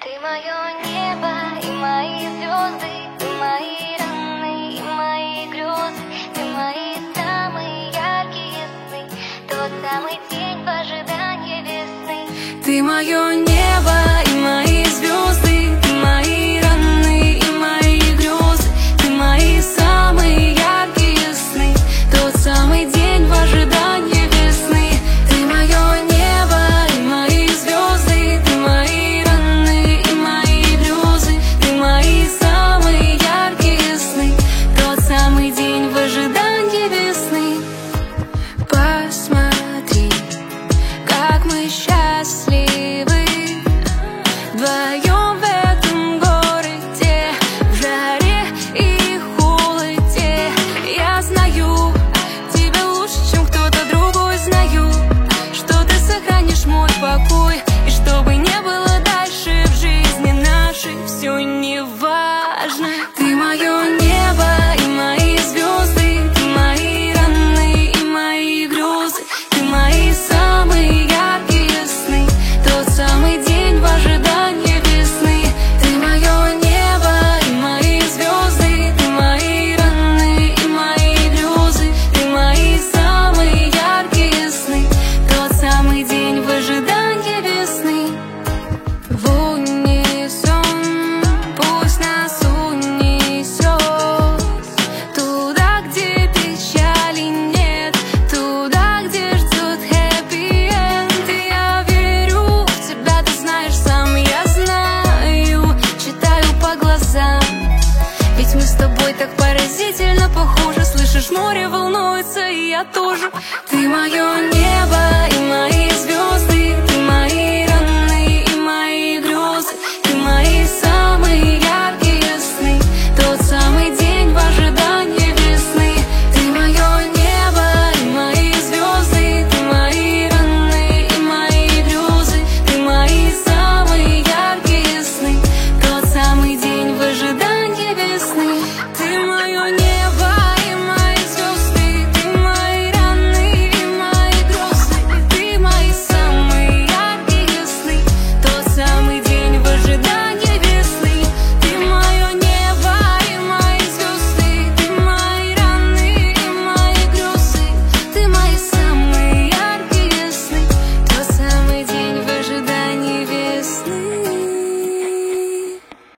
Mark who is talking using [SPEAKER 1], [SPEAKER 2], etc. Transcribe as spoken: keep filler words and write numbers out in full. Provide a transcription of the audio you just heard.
[SPEAKER 1] Ты мое небо и мои звезды, ты мои раны и мои грезы, ты мои самые яркие сны, тот самый день в ожидании весны.
[SPEAKER 2] Ты мое небо и мои звезды, ты мои раны и мои грезы, ты мои самые яркие сны, тот самый день в ожидании весны. Ты мое небо и мои звезды, ты мои раны и мои грезы, ты мои самые яркие сны, тот самый день в ожидании весны. Посмотри, как мы счастливы вдвоем в этом городе, в жаре и холоде. Я знаю тебя лучше, чем кто-то другой, знаю, что ты сохранишь мой покой, и что бы ни было дальше в жизни нашей, все не важно. Ты мое небо и мои звезды, ты мои раны и мои грезы, ты мои самые яркие сны, тот самый день в ожидании весны. Ты мое небо и мои звезды, ты мои раны и мои грезы, ты мои самые яркие сны, тот самый день в ожидании весны. В унисон пусть нас унесет туда, где печали нет, туда, где ждет хэппи-энд. И я верю в тебя, ты знаешь сам, я знаю, читаю по глазам. Ведь мы с тобой так поразительно похожи, слышишь, море волнуется, и я тоже. Ты мое небо и мои звезды,